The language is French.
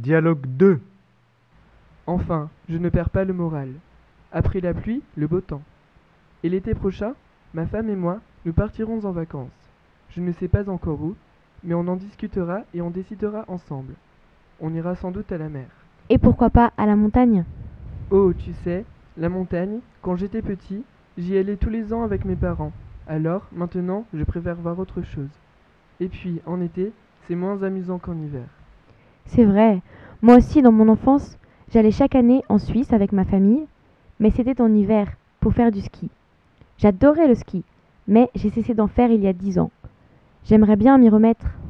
Dialogue 2. Enfin, je ne perds pas le moral. Après la pluie, le beau temps. Et l'été prochain, ma femme et moi, nous partirons en vacances. Je ne sais pas encore où, mais on en discutera et on décidera ensemble. On ira sans doute à la mer. Et pourquoi pas à la montagne? Oh, tu sais, la montagne, quand j'étais petit, j'y allais tous les ans avec mes parents. Alors, maintenant, je préfère voir autre chose. Et puis, en été, c'est moins amusant qu'en hiver. C'est vrai. Moi aussi, dans mon enfance, j'allais chaque année en Suisse avec ma famille, mais c'était en hiver, pour faire du ski. J'adorais le ski, mais j'ai cessé d'en faire il y a 10 ans. J'aimerais bien m'y remettre.